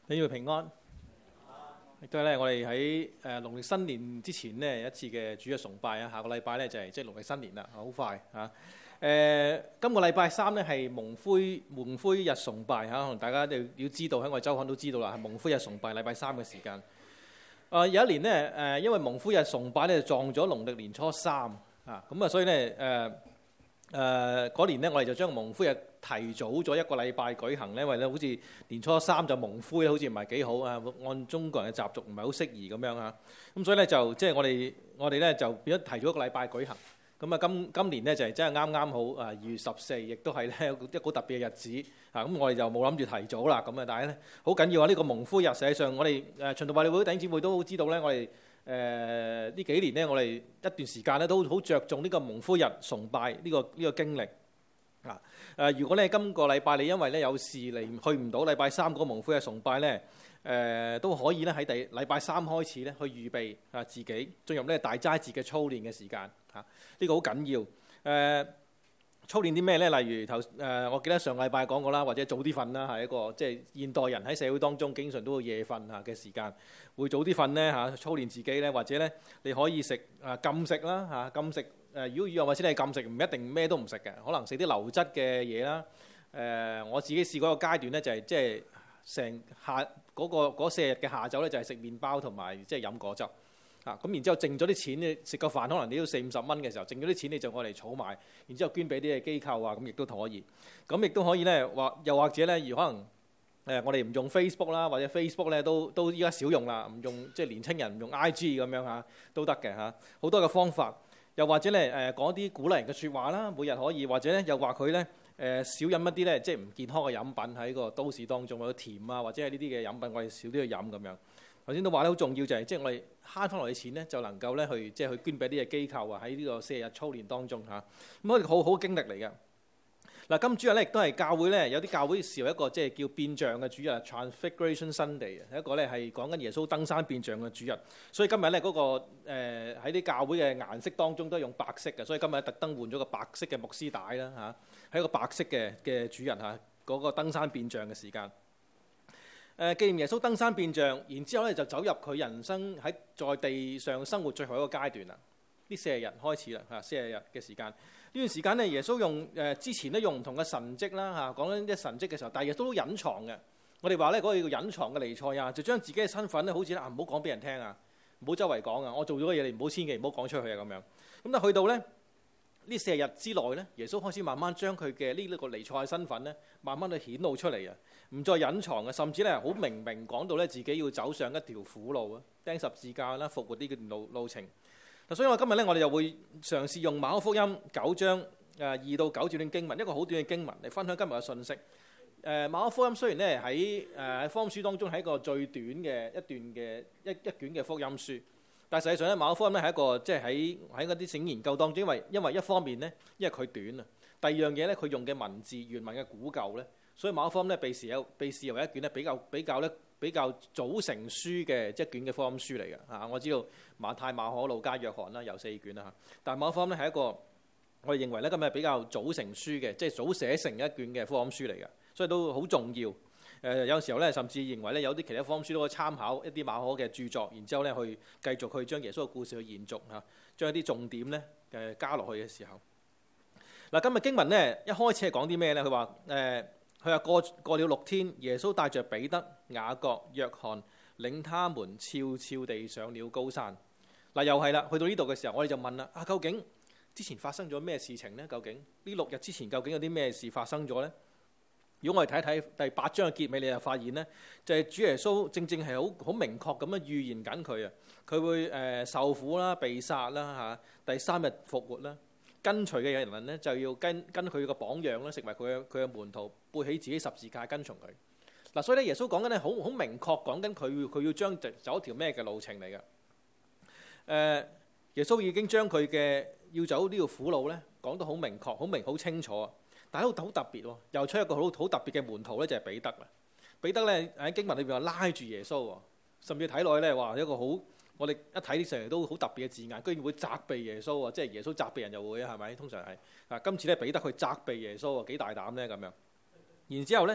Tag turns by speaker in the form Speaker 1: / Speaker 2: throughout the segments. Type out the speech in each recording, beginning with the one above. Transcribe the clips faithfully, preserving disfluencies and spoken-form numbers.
Speaker 1: 你要平安，亦都係咧，我哋喺誒農曆新年之前呢一次嘅主日崇拜啊，下個禮拜咧就係即係農曆新年啦，好快嚇。誒、呃，今個禮拜三咧係蒙灰蒙灰日崇拜嚇，可能大家都要知道，喺我哋週刊都知道啦，係蒙灰日崇拜禮拜三嘅時間。啊、呃，有一年呢，誒、呃，因為蒙灰日崇拜咧撞咗農曆年初三啊，咁啊，所以咧誒誒嗰年呢，我哋就將蒙灰日提早咗一個禮拜舉行咧，因為咧好似年初三就蒙灰，好似唔係幾好啊，按中國人嘅習俗唔係好適宜咁樣啊。咁所以咧就即係我哋我哋咧就變咗提早一個禮拜舉行。咁啊今今年咧就係真係啱啱好啊二月十四，亦都係咧一個好特別嘅日子啊。咁我哋就冇諗住提早啦。咁啊，但係咧好緊要啊！呢個蒙灰日，實際上我哋誒循道衛理會弟兄姊妹都好知道咧，我哋誒呢幾年咧，我哋一段時間咧都好着重呢個蒙灰日崇拜呢個呢個經歷。啊！誒，如果咧今個禮拜你因為咧有事嚟去唔到禮拜三嗰個蒙灰日崇拜咧，誒、呃、都可以咧喺第禮拜三開始咧去預備啊自己進入咧大齋節嘅操練嘅時間嚇，呢、這個好緊要。誒、呃、操練啲咩咧？例如頭誒、呃，我記得上禮拜講過啦，或者早啲瞓啦，係一個即係、就是、現代人喺社會當中經常都會夜瞓嚇嘅時間，會早啲瞓咧嚇，操練自己咧，或者咧你可以食啊禁食啦嚇，禁食。誒，如果又或者你禁食，唔一定咩都唔食嘅，可能食啲流質嘅嘢啦。誒、呃，我自己試過一個階段咧，就係即係成下嗰、嗰個四日嘅下晝咧，就係食麵包同埋即係飲果汁。啊，咁然之後剩咗啲錢咧，食個飯可能你要四五十蚊嘅時候，剩咗啲錢你就愛嚟儲埋，然之後捐俾啲嘅機構啊，咁亦都可以。咁亦都可以咧，或又或者咧，而可能誒、呃、我哋唔用 Facebook 啦，或者 Facebook 咧都都依家少用啦，唔用即係、就是、年青人唔用 I G 咁樣嚇都得嘅嚇，好多嘅方法。又或者咧誒講啲鼓勵人嘅説話啦，每日可以，或者咧又話佢咧誒少飲一啲咧即係唔健康嘅飲品喺個都市當中，或者甜啊，或者係呢啲嘅飲品，我哋少啲去飲咁樣。頭先都話咧好重要就係即係我哋慳翻落嚟錢咧，就能夠咧去即係去捐俾啲嘅機構啊，喺呢個四日操練當中嚇，咁我哋好好經歷嚟嘅。嗱，今主日咧亦都係教會咧有啲教會視為一個即係叫變像嘅主日 Transfiguration Sunday 啊，一個咧係講緊耶穌登山變像嘅主日。所以今日咧嗰個誒喺啲教會嘅顏色當中都係用白色嘅，所以今日特登換咗個白色嘅牧師帶啦嚇，喺一個白色嘅嘅主日嚇嗰個登山變像嘅時間。誒，既然耶穌登山變像，然之後咧就走入佢人生喺在，在地上生活最後一個階段啦。呢四十日開始啦嚇，四十日嘅時間呢段時間咧，耶穌用誒、呃、之前咧用唔同嘅神蹟啦嚇，講緊啲神蹟嘅時候，但係耶穌都隱藏嘅。我哋話咧嗰個叫隱藏嘅彌賽亞，就將自己嘅身份咧，好似啊唔好講俾人聽啊，唔好周圍講啊，我做咗嘅嘢你唔好千祈唔好講出去啊咁樣。咁但係去到咧呢四十日之內咧，耶穌開始慢慢將佢嘅呢個彌賽亞身份咧，慢慢去顯露出嚟啊，唔再隱藏嘅，甚至咧好明明講到咧自己要走上一條苦路啊，釘十字架啦，復活呢段路路程。所以我今日咧，我哋就會嘗試用馬可福音九章誒二到九節段經文，一個好短嘅經文嚟分享今日嘅信息。誒、呃、馬可福音雖然咧喺誒喺福音書當中係一個最短嘅一段嘅一一卷嘅福音書，但係實際上咧馬可福音咧係一個即係喺喺嗰啲聖經研究當中，因為因為一方面咧，因為佢短啊，第二樣嘢咧佢用嘅文字原文嘅古舊咧，所以馬可福音咧被視有被視為一卷咧比較比較咧。比較早成書嘅一卷嘅福音書嚟嘅嚇，我知道馬太、馬可、路加、約翰啦，有四卷啦嚇。但係馬可福音咧係一個我哋認為咧今日比較早成書嘅，即係早寫成一卷嘅福音書嚟嘅，所以都好重要。誒有時候咧，甚至認為咧有啲其他福音書都可以參考一啲馬可嘅著作，然之後咧去繼續去將耶穌嘅故事去延續嚇，將一啲重點咧誒加落去嘅時候。嗱，今日經文咧一開始係講啲咩咧？佢話誒。呃佢話過過了六天，耶穌帶着彼得、雅各、約翰，領他們悄悄地上了高山。嗱，又係啦，去到呢度嘅時候，我哋就問啦：啊，究竟之前發生咗咩事情呢？究竟呢六日之前究竟有啲咩事發生咗呢？如果我哋睇睇第八章嘅結尾，你就發現呢，就係、是、主耶穌正正係好好明確咁樣預言緊佢啊，佢會誒、呃、受苦啦、被殺啦嚇，第三日復活啦。跟隨嘅人咧就要跟跟佢個榜樣咧，成為佢嘅佢嘅門徒，背起自己十字架跟從佢。嗱，所以咧耶穌講緊咧好好明確講緊佢佢要將走一條咩嘅路程嚟嘅。誒、呃，耶穌已經將佢嘅要走呢條苦路咧講得好明確、好明、好清楚啊！但係好好特別喎，又出一個好好特別嘅門徒咧，就係彼得啦。彼得咧喺經文裏邊話拉住耶穌喎，甚至睇落去咧話一個好。我哋一睇成日都好特別嘅字眼，居然會責備耶穌啊！即係耶穌責備人就會啊，係咪？通常係啊，今次咧彼得去責備耶穌啊，幾大膽咧咁樣。然之後咧，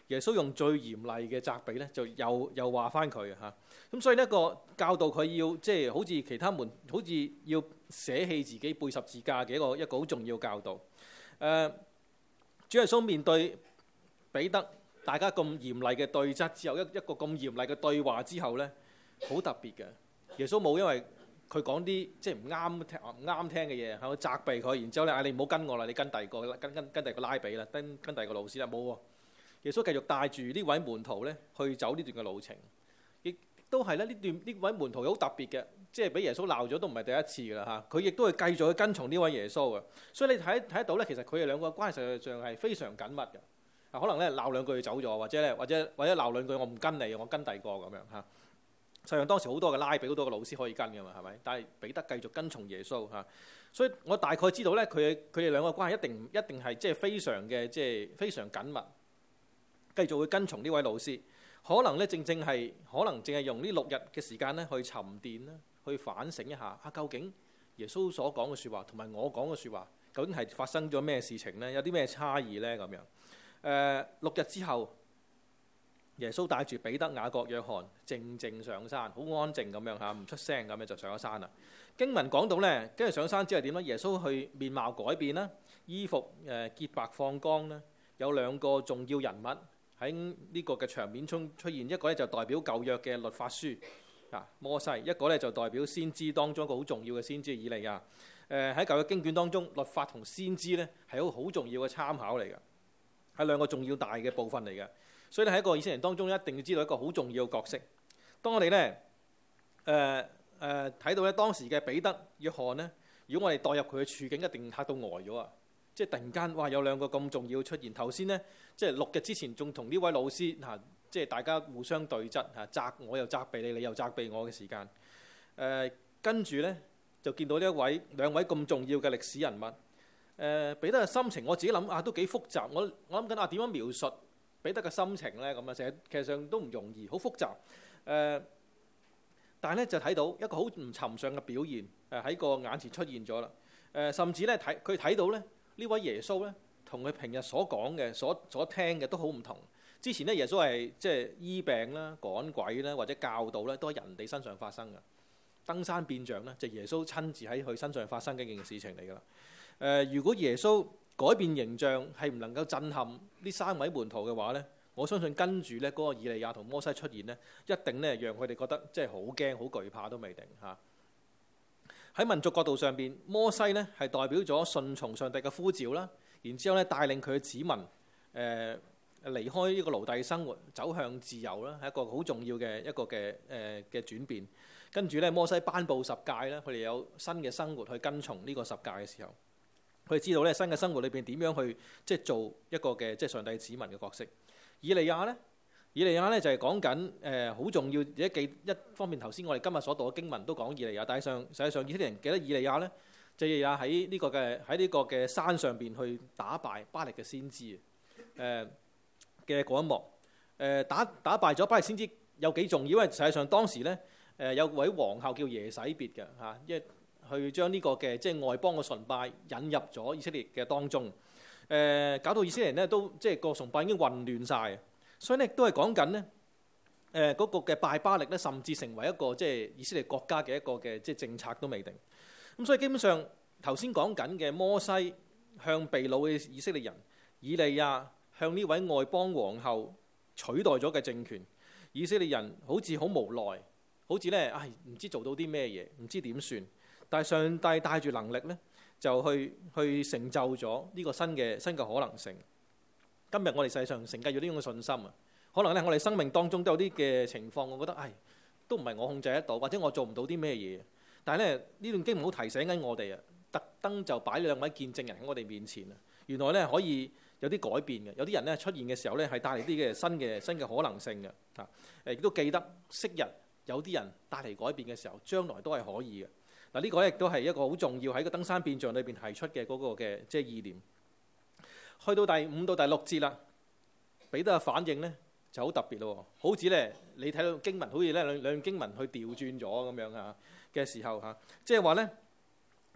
Speaker 1: 耶穌用最嚴厲嘅責備咧，就又又話翻佢嚇。咁所以呢個教導佢要即係好似其他門，好似要捨棄自己背十字架嘅一個一個好重要教導。誒、呃，主耶穌面對彼得大家咁嚴厲嘅對質之後，一一個咁嚴厲嘅對話之後咧，好特別嘅。耶穌冇因為佢講啲即係唔啱聽唔啱聽嘅嘢，喺度責備佢，然之後咧，嗌你唔好跟我啦，你跟第二個，跟跟跟第二個拉比啦，跟跟第二個老師啦，冇喎。耶穌繼續帶住呢位門徒咧去走呢段嘅路程，亦都係咧呢段呢位門徒好特別嘅，即係俾耶穌鬧咗都唔係第一次噶啦嚇。佢亦都係繼續去跟從呢位耶穌嘅，所以你睇睇得到咧，其實佢哋兩個關係實際上係非常緊密嘅。啊，可能咧鬧兩句就走咗，或者咧或者或者鬧兩句我唔跟你，我跟第二個咁樣嚇。實際上當時好多嘅拉比，好多嘅老師可以跟嘅嘛，係咪？但係彼得繼續跟從耶穌嚇，所以我大概知道咧，佢佢哋兩個關係一定一定係即係非常嘅即係非常緊密，繼續會跟從呢位老師。可能咧正正係可能淨係用呢六日嘅時間咧去沉澱啦，去反省一下啊，究竟耶穌所講嘅説話同埋我講嘅説話，究竟係發生咗咩事情咧？有啲咩差異咧？咁樣誒、呃、六日之後。耶穌帶住彼得、雅各、約翰，靜靜上山，好安靜咁樣嚇，唔出聲咁樣就上咗山啦。經文講到咧，跟住上山之後點咧？耶穌去面貌改變啦，衣服誒潔白放光啦。有兩個重要人物喺呢個嘅場面中出現，一個咧就代表舊約嘅律法書啊摩西，一個咧就代表先知當中一個好重要嘅先知以利亞。誒喺舊約經卷當中，律法同先知咧係好好重要嘅參考嚟嘅，係兩個重要大嘅部分嚟嘅。所以咧喺一個以色列人當中，一定要知道一個好重要嘅角色。當我哋咧誒誒睇到咧當時嘅彼得、約翰咧，如果我哋代入佢嘅處境，一定嚇到呆咗啊！即係突然間，哇！有兩個咁重要出現。頭先咧，即係六日之前仲同呢位老師嚇，即係大家互相對質嚇，責我又責備你，你又責備我嘅時間。誒跟住咧就見到呢一位兩位咁重要嘅歷史人物。誒彼得嘅心情，我自己諗啊都幾複雜。我我諗緊啊點樣描述彼得嘅心情咧？咁啊，成日其實上都唔容易，好複雜。誒、呃，但係咧就睇到一個好唔尋常嘅表現，誒喺個眼前出現咗啦。誒、呃，甚至咧睇佢睇到咧呢位耶穌咧，同佢平日所講嘅、所所聽嘅都好唔同。之前咧耶穌係即係醫病啦、趕鬼啦或者教導咧，都喺人哋身上發生嘅。登山變像咧，就係、耶穌親自喺佢身上發生嘅一件事情嚟㗎啦。誒、呃，如果耶穌改變形象係唔能夠震撼呢三位門徒嘅話呢，我相信跟住呢嗰個以利亞同摩西出現呢，一定呢讓佢哋覺得即係好驚、好懼怕都未定嚇。喺民族角度上邊，摩西呢係代表咗順從上帝嘅呼召啦，然之後呢帶領佢嘅子民誒、呃、離開呢個奴隸生活，走向自由啦，係一個好重要嘅一個嘅誒嘅轉變。跟住呢，摩西頒布十誡啦，佢哋有新嘅生活去跟從呢個十誡嘅時候。佢哋知道咧新嘅生活裏邊點樣去即係做一個嘅即係上帝子民嘅角色。以利亞咧，以利亞咧就係講緊誒好重要。一記一方面，頭先我哋今日所讀嘅經文都講以利亞，但係上實際上以色列人記得以利亞咧，就以利亞喺呢個嘅喺呢個嘅山上邊去打敗巴力嘅先知誒嘅嗰一幕。誒、呃、打打敗咗巴力先知有幾重要？因為實際上當時咧誒、呃、有位皇后叫耶洗別嘅嚇，因為去將呢個嘅即係外邦嘅崇拜引入咗以色列嘅當中，誒、呃、搞到以色列人咧都即係個崇拜已經混亂晒，所以咧都係講緊咧誒嗰個嘅拜巴力咧，甚至成為一個即係以色列國家嘅一個嘅即係政策都未定。咁所以基本上頭先講緊嘅摩西向被擄嘅以色列人，以利亞向呢位外邦皇后取代咗嘅政權，以色列人好似好無奈，好似咧唉唔知做到啲咩嘢，唔知點算。但係上帝帶住能力咧，就去去成就咗呢個新嘅新嘅可能性。今日我哋世上承繼咗呢種嘅信心啊，可能咧我哋生命當中都有啲嘅情況，我覺得唉都唔係我控制得到，或者我做唔到啲咩嘢。但係咧呢段經文好提醒緊我哋啊，特登就擺兩位見證人喺我哋面前啊。原來咧可以有啲改變嘅，有啲人咧出現嘅時候咧係帶嚟啲嘅新嘅新嘅可能性嘅啊。誒亦都記得昔日有啲人帶嚟改變嘅時候，將來都係可以嘅。嗱，呢個咧亦都係一個好重要喺個登山變像裏邊提出嘅嗰個嘅即係意念。去到第五到第六節啦，彼得嘅反應咧就好特別咯，好似咧你睇到經文好似咧兩兩經文去調轉咗咁樣嚇嘅時候嚇，即係話咧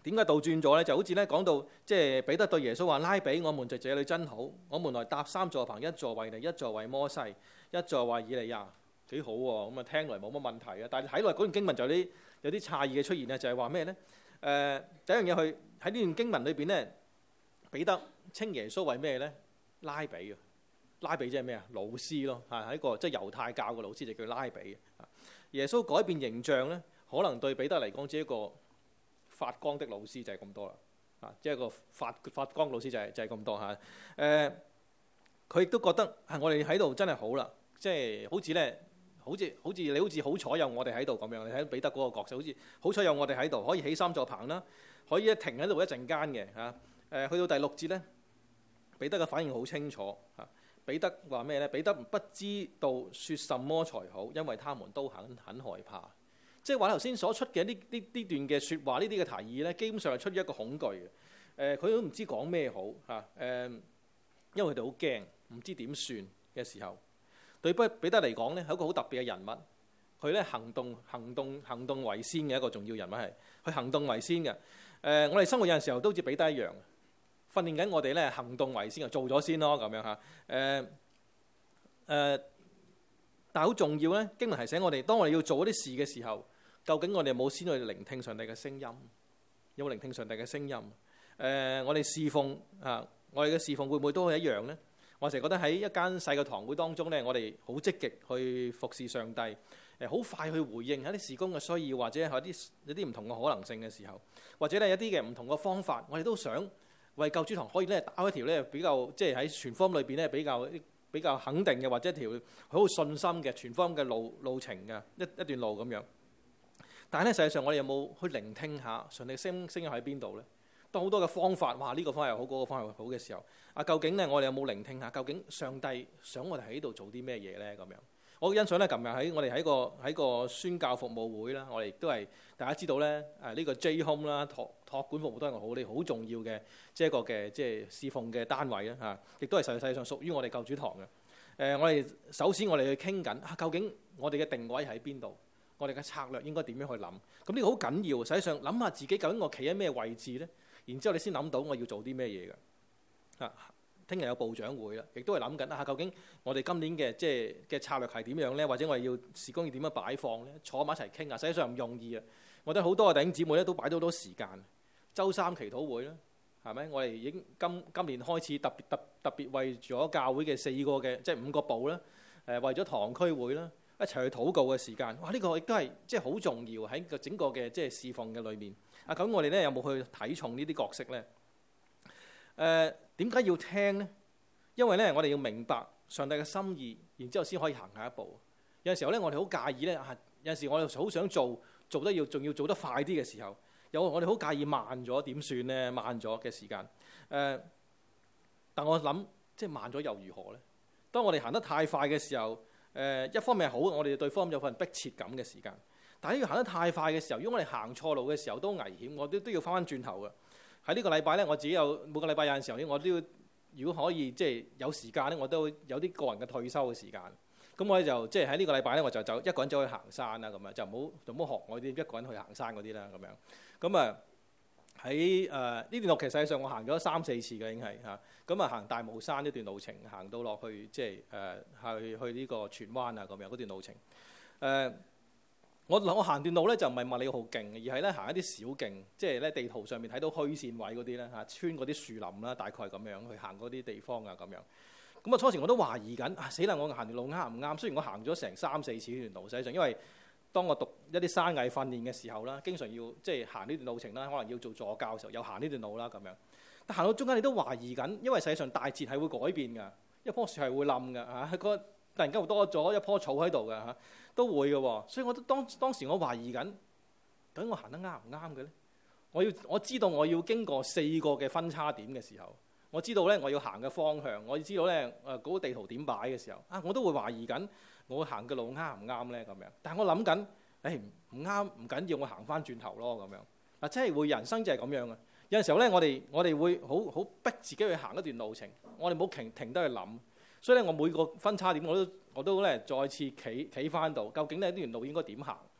Speaker 1: 點解倒轉咗咧？就好似咧講到即係彼得對耶穌話：拉比，我們在這裏真好，我們來搭三座棚，一座為你，一座為摩西，一座為以利亞，幾好喎！咁啊聽嚟冇乜問題啊。但係睇落嗰段經文就有啲有啲詫異嘅出現啊，就係話咩咧？誒、呃、第一樣嘢去喺呢段經文裏邊咧，彼得稱耶穌為咩咧？拉比啊！拉比即係咩啊？老師咯，係喺個即係猶太教嘅老師就叫拉比。耶穌改變形象咧，可能對彼得嚟講只係一個發光的老師就係咁多啦，啊，即係個發發光老師就係就係咁多嚇。誒，佢亦都覺得係我哋喺度真係好啦，即係好似咧，好似好似你好似好彩有我哋喺度咁樣。你睇彼得嗰個角色，好似好彩有我哋喺度，可以起三座棚啦，可以停喺度一陣間嘅嚇。誒，去到第六節咧，彼得嘅反應好清楚嚇。彼得話咩咧？彼得不知道説什麼才好，因為他們都很很害怕。即係話頭先所出嘅呢呢呢段嘅説話，呢啲嘅提議咧，基本上係出於一個恐懼嘅。誒、呃，佢都唔知講咩好嚇。誒、呃，因為佢哋好驚，唔知點算嘅時候，對不彼得嚟講咧，係一個好特別嘅人物。佢咧行動行動行動為先嘅一個重要人物係，佢行動為先嘅。誒、呃，我哋生活有陣時候都好似彼得一樣。訓練緊我哋咧行動為先，就做咗先咯咁樣嚇。誒、呃、誒、呃，但係好重要咧，經文提醒我哋，當我哋要做一啲事嘅時候，究竟我哋有冇先去聆聽上帝嘅聲音？有冇聆聽上帝嘅聲音？誒、呃，我哋侍奉啊，我哋嘅侍奉會唔會都係一樣咧？我成日覺得喺一間細嘅堂會當中咧，我哋好積極去服侍上帝，誒，好快去回應一啲事工嘅需要，或者係啲一啲唔同嘅可能性嘅時候，或者咧一啲嘅唔同嘅方法，我哋都想為救主堂可以咧打一條咧比較，即係喺傳福音裏邊咧比較比較肯定嘅，或者一條好有信心嘅傳福音嘅路路程嘅一一段路咁樣。但係咧，實際上我哋有冇去聆聽下上帝聲聲音喺邊度咧？當好多嘅方法，哇！呢個方法又好，嗰個方法又好嘅時候，啊，究竟咧我哋有冇聆聽下？究竟上帝想我哋喺度做啲咩嘢咧？咁樣，我欣賞咧，琴日喺我哋喺個喺個宣教服務會啦，我哋亦都係大家知道咧，誒呢個 J Home 啦，託託管服務都係好啲好重要嘅，即係一個嘅即係侍奉嘅單位啦嚇，亦都係實際上屬於我哋救主堂嘅。誒，我哋首先我哋去傾緊啊，究竟我哋嘅定位喺邊度？我哋嘅策略應該點樣去諗？咁呢個好緊要。實際上諗下自己究竟我企喺咩位置咧？然之後你先諗到我要做啲咩嘢嘅。啊，聽日有部長會啦，亦都係諗緊啊，究竟我哋今年嘅即係嘅策略係點樣咧？或者我哋要事工要點樣擺放咧？坐埋一齊傾啊，實際上唔容易啊。我覺得好多嘅弟兄姊妹咧都擺到好多時間。週三祈禱會啦，係咪？我哋已經今今年開始特別特特別為咗教會嘅四個嘅即係五個部啦，誒為咗堂區會啦，一齊去禱告嘅時間。哇！呢個亦都係即係好重要喺個整個嘅即係侍奉嘅裏面。啊，咁我哋咧有冇去睇重呢啲角色咧？誒點解要聽咧？因為咧我哋要明白上帝嘅心意，然之後先可以行下一步。有陣時候咧，我哋好介意咧，啊有陣時我哋好想做，做得要仲要做得快啲嘅時候，有我哋好介意慢咗點算咧？慢咗嘅時間，誒、呃，但我諗即係慢咗又如何咧？當我哋行得太快嘅時候，誒、呃、一方面係好，我哋對方有份迫切感嘅時間。但係呢個行得太快嘅時候，如果我哋行錯路嘅時候都危險，我都都要翻翻轉頭嘅。喺呢個禮拜咧，我自己有每個禮拜有陣時候咧，我都要如果可以即係有時間咧，我都有啲個人嘅退休嘅時間。咁我哋就即係喺呢個禮拜咧，我就走一個人走去行山啦，咁樣就唔好就唔好學我啲一個人去行山嗰啲啦，咁樣。咁啊喺誒呢段路其實實際上我行咗三四次嘅已經係嚇。咁啊行大帽山呢段路程，行到落去即係誒去去呢個荃灣啊咁樣嗰段路程誒。呃我我行段路咧就唔係物理好勁，而係咧行一啲小徑，即係咧地圖上面睇到虛線位嗰啲咧嚇，穿嗰啲樹林啦，大概咁樣去行嗰啲地方啊咁樣。咁啊初時我都懷疑緊啊，死啦！我行條路啱唔啱？雖然我行咗成三四次呢段路，實際上因為當我讀一啲山藝訓練嘅時候啦，經常要即係行呢段路程啦，可能要做助教嘅時候又行呢段路啦咁樣。但行到中間你都懷疑緊，因為實際上大自然係會改變㗎，一棵樹係會冧㗎嚇，個突然間會多咗一棵草喺度㗎嚇。都會嘅喎，所以我都當當時我懷疑緊，究竟我行得啱唔啱嘅咧？我要我知道我要經過四個嘅分叉點嘅時候，我知道咧我要行嘅方向，我要知道咧誒嗰個地圖點擺嘅時候，啊我都會懷疑緊我行嘅路啱唔啱咧咁樣。但係我諗緊，誒唔啱唔緊要，我行翻轉頭咯咁樣。嗱，真係會人生就係咁樣嘅。有陣時候咧，我哋我哋會好好逼自己去行一段路程，我哋冇停停得去諗。所以咧，我每個分叉點我都我都咧再次企企翻度，究竟咧呢段路應該點行？係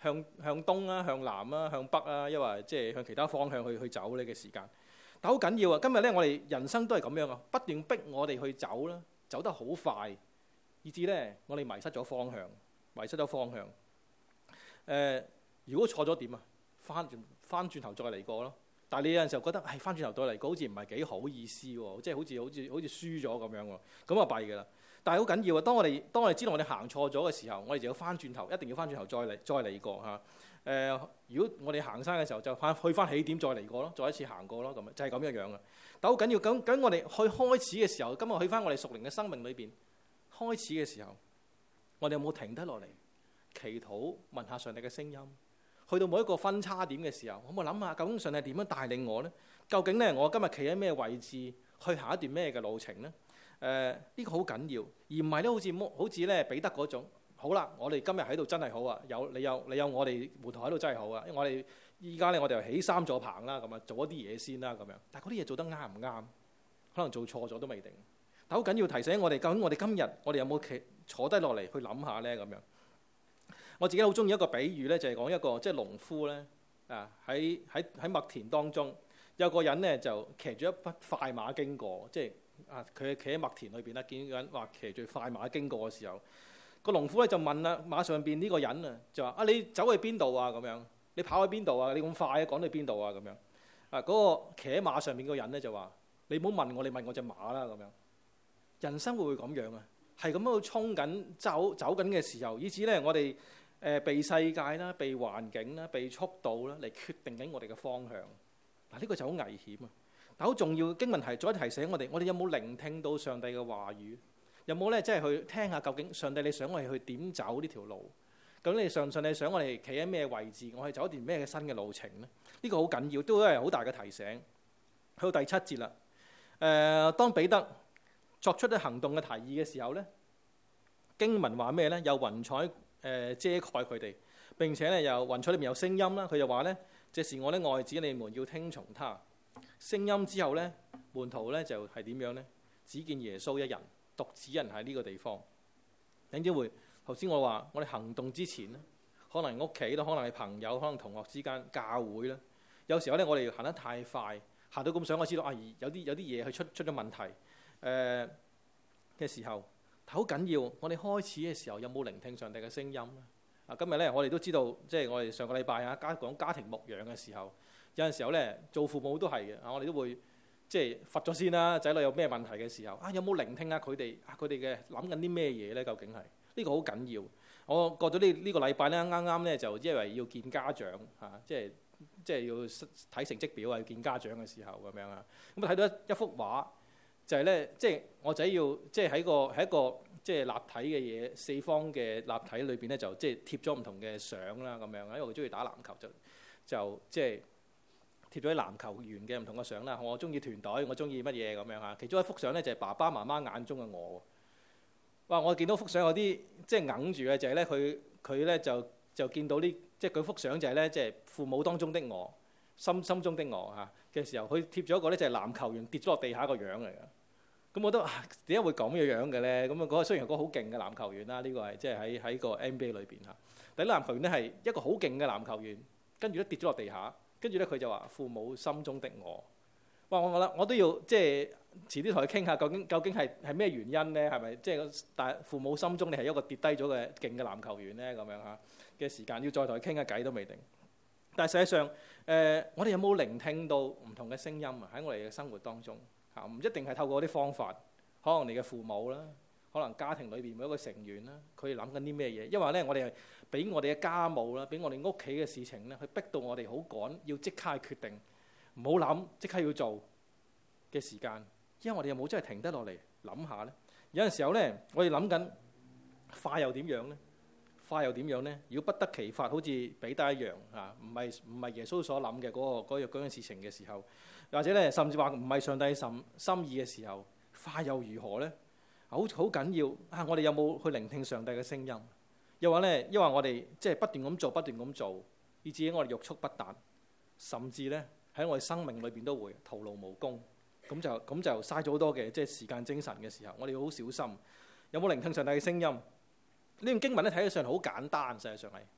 Speaker 1: 向向東啊、向南啊、向北啊，因為即係向其他方向去去走呢嘅時間。但好緊要啊！今日咧，我哋人生都係咁樣啊，不斷逼我哋去走啦，走得好快，以至咧我哋迷失咗方向，迷失咗方向。誒、呃，如果錯咗點啊？翻轉翻轉頭再嚟過咯。但係你有陣時候覺得，係翻轉頭再嚟過好似唔係幾好意思喎，即係好似好似好似輸咗咁樣喎，咁啊弊㗎啦。但係好緊要啊！當我哋當我哋知道我哋行錯咗嘅時候，我哋就要翻轉頭，一定要翻轉頭再嚟再嚟過嚇。誒、呃，如果我哋行山嘅時候，就翻去翻起點再嚟過咯，再一次行過咯，咁就係咁樣樣嘅。但好緊要，咁咁我哋去開始嘅時候，今日去翻我哋屬靈嘅生命裏邊開始嘅時候，我哋有冇停低落嚟祈禱，問下上帝嘅聲音？去到某一個分叉點嘅時候，可唔可以諗下究竟上帝點樣帶領我呢？究竟咧我今日企喺咩位置，去行一段咩嘅路程呢？誒、呃、呢、這個好緊要，而唔係咧好似好似咧彼得嗰種。好啦，我哋今日喺度真係好啊，有你有你有我哋門徒喺度真係好啊。因為我哋依家咧我哋又起三座棚啦，咁啊做一啲嘢先啦，咁樣。但係嗰啲嘢做得啱唔啱？可能做錯咗都未定。但好緊要提醒我哋，究竟我哋今日我哋有冇企坐低落嚟去諗下咧？咁樣。我自己好中意一個比喻咧，就係、是、講一個即係農夫咧啊，喺喺喺麥田當中有個人咧就騎住一匹快馬經過，即係啊佢企喺麥田裏邊啦，見緊話騎住快馬經過嘅時候，個農夫咧就問啦馬上邊呢個人啊，就話啊你走去邊度啊？咁樣你跑去邊度啊？你咁快啊，趕去邊度啊？咁樣啊嗰、那個騎喺馬上邊個人咧就話你唔好問我，你問我隻馬啦咁樣。人生會唔會咁樣啊？係咁樣去衝緊走走緊嘅時候，以至咧我哋。誒、呃、被世界啦、被環境啦、被速度啦嚟決定緊我哋嘅方向。嗱，呢個就好危險啊！但好重要，經文提再提醒我哋，我哋有冇聆聽到上帝嘅話語？有冇咧即係去聽下究竟上帝你想我哋去點走呢條路？究竟你上上帝想我哋企喺咩位置？我哋走一段咩嘅新嘅路程咧？呢、這個好緊要，都係好大嘅提醒。去到第七節啦。誒、呃，當彼得作出啲行動嘅提議嘅時候咧，經文話咩咧？有雲彩。誒遮蓋佢哋，並且咧又雲彩裏面有聲音啦。佢就話咧：這是我的愛子，你們要聽從他。聲音之後咧，門徒咧就係點樣咧？只見耶穌一人，獨自一人喺呢個地方。等陣會頭先我話，我哋行動之前咧，可能屋企啦，可能係朋友，可能同學之間，教會啦。有時候咧，我哋行得太快，行到咁想，我知道啊，有啲有啲嘢去出出咗問題誒嘅、呃、時候。好緊要，我哋開始嘅時候有冇聆聽上帝嘅聲音咧？啊，今日咧我哋都知道，即係我哋上個禮拜啊，家講家庭牧養嘅時候，有陣時候咧做父母都係嘅啊，我哋都會即係罰咗先啦，仔女有咩問題嘅時候啊，有冇聆聽下佢哋啊？佢哋嘅諗緊啲咩嘢咧？究竟係呢個好緊要。我過咗呢呢個禮拜咧，啱啱咧就因為要見家長嚇，即係即係要睇成績表啊，要見家長嘅時候咁樣啊，咁啊睇到一一幅畫。就係咧，即係我仔要即係喺個喺一個即係立體嘅嘢，四方嘅立體裏邊咧，就即係貼咗唔同嘅相啦咁樣。因為我中意打籃球，就就即係貼咗啲籃球員嘅唔同嘅相啦。我中意團隊，我中意乜嘢咁樣嚇。其中一幅相咧就係爸爸媽媽眼中嘅我。哇！我見到幅相有啲即係硬住嘅，就係咧佢佢咧就就見到呢即係佢幅相就係咧即係父母當中的我。心心中的我嚇嘅時候，佢貼咗一個咧就係籃球員跌咗落地下個樣嚟嘅。咁我覺得點解會咁嘅樣嘅咧？咁啊嗰個雖然係個好勁嘅籃球員啦，呢、這個係即係喺喺個 N B A 裏邊嚇。但係籃球員咧係一個好勁嘅籃球員，跟住咧跌咗落地下，跟住咧佢就話父母心中的我。哇！我覺得我都要即係遲啲同佢傾下，究竟究竟係係咩原因咧？係咪即係但係父母心中你係一個跌低咗嘅勁嘅籃球員咧？咁樣嚇嘅時間要再同佢傾下偈都未定。但係實際上，誒、呃，我哋有冇聆聽到唔同嘅聲音啊？喺我哋嘅生活當中嚇，唔一定係透過啲方法，可能你嘅父母啦，可能家庭裏邊每一個成員啦，佢哋諗緊啲咩嘢？因為咧，我哋係俾我哋嘅家務啦，俾我哋屋企嘅事情咧，去逼到我哋好趕，要即刻去決定，唔好諗，即刻要做嘅時間。因為我哋有冇真係停得落嚟諗下咧？有陣時候咧，我哋諗緊快又點樣咧？快又點樣呢？如果不得其法，好似彼得一樣嚇，唔係唔係耶穌所諗嘅嗰個嗰樣嗰樣事情嘅時候，或者咧甚至話唔係上帝心心意嘅時候，快又如何呢？好好緊要啊！我哋有冇去聆聽上帝嘅聲音？又話咧，因為我哋即係不斷咁做，不斷咁做，以至於我哋欲速不達，甚至咧喺我哋生命裏邊都會徒勞無功。咁就咁就嘥咗好多嘅即係時間精神嘅時候，我哋要好小心。有冇聆聽上帝嘅聲音？呢段經文咧睇起上嚟好簡單，實際上係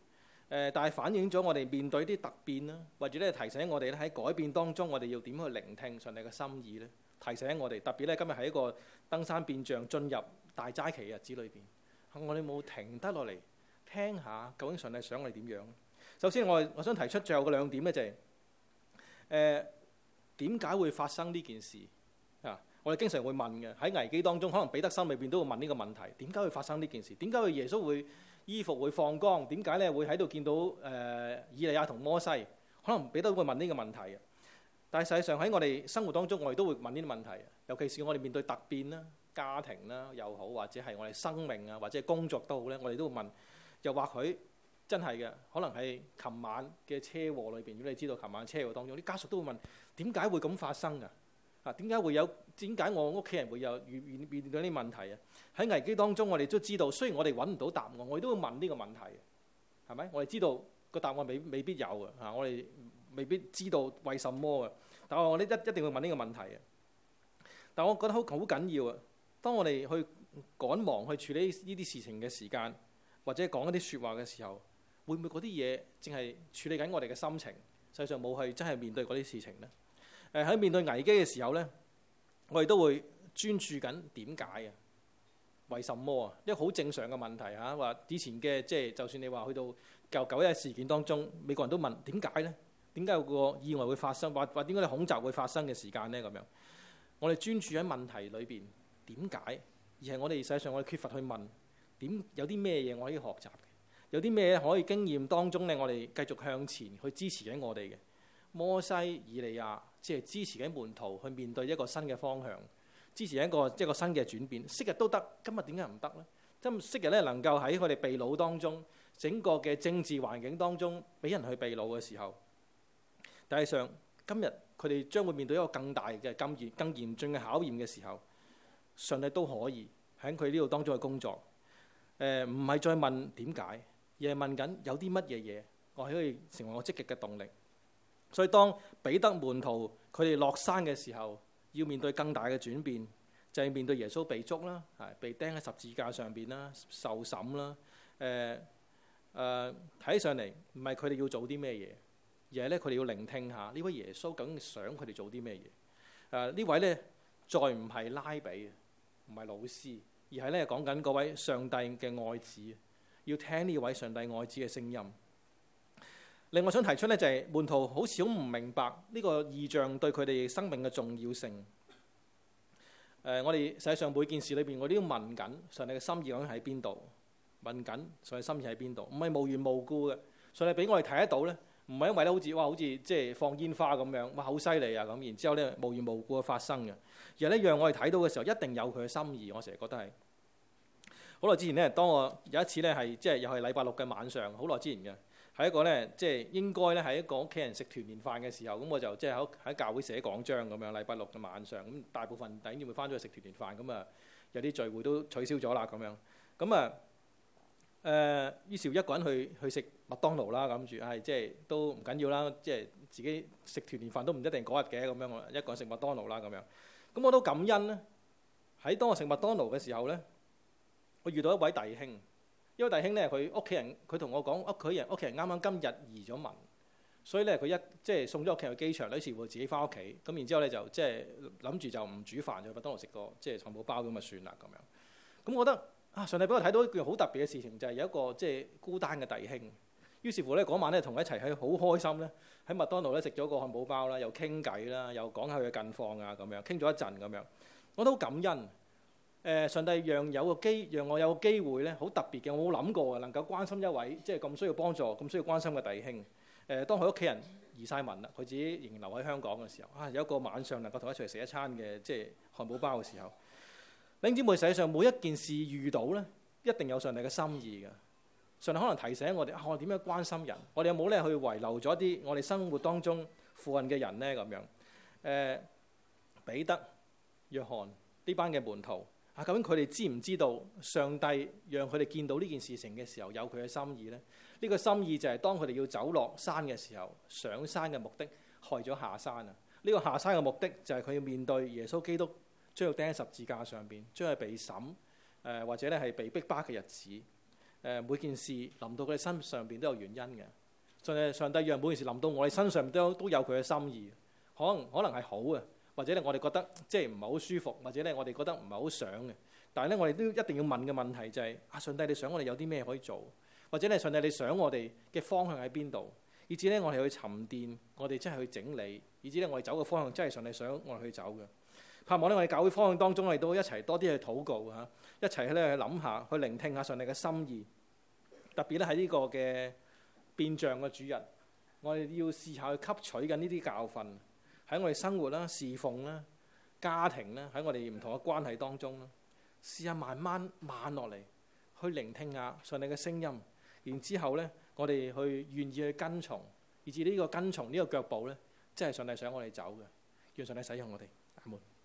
Speaker 1: 誒，但係反映咗我哋面對啲突變啦，或者咧提醒我哋咧喺改變當中，我哋要點去聆聽上帝嘅心意咧？提醒我哋，特別咧今日喺一個登山變像進入大齋期日子裏邊，我哋冇停得落嚟聽下究竟上帝想我哋點樣？首先我我想提出最後嘅兩點咧，就係誒點解會發生呢件事啊？我哋經常會問嘅，喺危機當中，可能彼得心裏邊都會問呢個問題：點解會發生呢件事？點解會耶穌會衣服會放光？點解咧會喺度見到誒、呃、以利亞同摩西？可能彼得都會問呢個問題嘅。但係實際上喺我哋生活當中，我哋都會問呢啲問題，尤其是我哋面對突變啦、家庭啦又好，或者係我哋生命啊，或者係工作都好咧，我哋都會問。又或許真係嘅，可能係琴晚嘅車禍裏邊，如果你知道琴晚車禍當中，啲家屬都會問：點解會咁發生啊？啊，點解會有？點解我屋企人會有遇面面對呢啲問題啊？喺危機當中，我哋都知道，雖然我哋揾唔到答案，我哋都會問呢個問題，係咪？我哋知道個答案未未必有嘅嚇，我哋未必知道為什麼嘅，但係我哋一一定會問呢個問題嘅。但我覺得好好緊要啊！當我哋去趕忙去處理呢啲事情嘅時間，或者講一啲説話嘅時候，會唔會嗰啲嘢淨係處理緊我哋嘅心情，實際上冇去真係面對嗰啲事情呢？誒喺面對危機嘅時候呢，我哋都會專注緊點解啊？為什麼啊？一個好正常嘅問題嚇。話以前嘅即係，就算你話去到舊九一事件當中，美國人都問點解呢？點解有個意外會發生？或或點解啲恐襲會發生嘅時間呢？咁樣我哋專注喺問題裏邊點解，而係我哋實際上我哋缺乏去問點有啲咩嘢我可以學習嘅，有啲咩可以經驗當中咧，我哋繼續向前去支持緊我哋嘅。摩西、以利亞即係支持緊門徒去面對一個新嘅方向，支持一個一個新嘅轉變。昔日都得，今日點解唔得呢？今昔日咧能夠喺佢哋被擄當中，整個嘅政治環境當中俾人去被擄嘅時候，但係上今日佢哋將會面對一個更大嘅、更嚴、更嚴峻嘅考驗嘅時候，上帝都可以喺佢呢度當中嘅工作。誒唔係再問點解，而係問緊有啲乜嘢嘢我可以成為我積極嘅動力。所以當彼得門徒佢哋落山嘅時候，要面對更大嘅轉變，就係面對耶穌被捉啦，係被釘喺十字架上邊啦，受審啦。誒誒睇起上嚟唔係佢哋要做啲咩嘢，而係咧佢哋要聆聽下呢位耶穌究竟想佢哋做啲咩嘢。誒呢位咧再唔係拉比，唔係老師，而係咧講緊嗰位上帝嘅愛子，要聽呢位上帝愛子嘅聲音。另外想提出咧就係門徒好似好唔明白呢個異象對佢哋生命嘅重要性。誒，我哋實際上每件事裏邊，我都要問緊上帝嘅心意究竟喺邊度？問緊上帝心意喺邊度？唔係無緣無故嘅。上帝俾我哋睇得到咧，唔係因為咧好似哇，好似即係放煙花咁樣，哇好犀利啊咁，然之後咧無緣無故嘅發生嘅。而係咧讓我哋睇到嘅時候，一定有佢嘅心意。我成日覺得係。好耐之前咧，當我有一次咧係即係又係禮拜六嘅晚上，好耐之前嘅。係一個咧，即係應該咧係一個屋企人食團年飯嘅時候，咁我就即係喺喺教會寫講章咁樣。禮拜六嘅晚上，咁大部分弟兄姊妹翻咗去食團年飯，咁啊有啲聚會都取消咗啦咁樣。咁啊誒，於是一個人去去食麥當勞啦，諗住係即係都唔緊要啦，即係自己食團年飯都唔一定嗰日嘅咁樣。我一個人食麥當勞啦咁樣。咁我都感恩咧。喺當我食麥當勞嘅時候咧，我遇到一位弟兄。因為弟兄咧，佢屋企人，佢同我講，屋企人屋企人啱啱今日移咗民，所以咧佢一即係送咗屋企人去機場，於是乎自己翻屋企，咁然之後咧就即係諗住就唔煮飯，就去麥當勞食個即係漢堡包咁就算啦咁樣。咁我覺得啊，上帝俾我睇到一件好特別嘅事情，就係有一個即係孤單嘅弟兄。於是乎咧嗰晚咧同佢一齊喺好開心咧喺麥當勞咧食咗個漢堡包啦，又傾偈啦，又講下佢嘅近況啊咁樣，傾咗一陣咁樣，我都好感恩。誒，上帝讓有個機，讓我有個機會咧，好特別嘅，我冇諗過嘅，能夠關心一位即係咁需要幫助、咁需要關心嘅弟兄。誒，當佢屋企人移晒民啦，佢自己仍然留喺香港嘅時候，啊，有一個晚上能夠同佢一齊食一餐嘅即係漢堡包嘅時候，弟兄姊妹，實際上每一件事遇到咧，一定有上帝嘅心意嘅。上帝可能提醒我哋啊，我哋點樣關心人？我哋有冇咧去遺留咗一啲我哋生活當中附近嘅人咧？咁樣誒，彼得、約翰呢班嘅門徒。啊！究竟佢哋知唔知道上帝讓佢哋見到呢件事情嘅時候有佢嘅心意呢？呢、呢個心意就係當佢哋要走落山嘅時候，上山嘅目的害咗下山啊！呢、呢個下山嘅目的就係佢要面對耶穌基督將要釘喺十字架上邊，將係被審誒、呃、或者咧係被逼巴嘅日子誒、 誒每件事臨到佢哋身上邊都有原因嘅。上帝上帝讓每件事臨到我哋身上都都有佢嘅心意，可能可能係好嘅，或者咧我哋覺得即係唔係好舒服，或者咧我哋覺得唔係好想嘅。但係咧我哋都一定要問嘅問題就係、是、啊，上帝你想我哋有啲咩可以做，或者咧上帝你想我哋嘅方向喺邊度，以至咧我哋去沉澱，我哋真係去整理，以至咧我哋走嘅方向真係上帝想我哋去走嘅。盼望咧我哋教會方向當中，我哋都一齊多啲去禱告嚇，一齊咧去諗下，去聆聽下上帝嘅心意。特別咧喺呢個嘅變像嘅主日，我哋要試下去吸取緊呢啲教訓，喺我哋生活啦、侍奉啦、家庭啦，喺我哋唔同嘅關係當中啦，試下慢慢慢落嚟，去聆聽下上帝嘅聲音，然之後咧，我哋去願意去跟從，以至呢個跟從呢個腳步咧，即係上帝想我哋走嘅，願上帝使用我哋。阿門。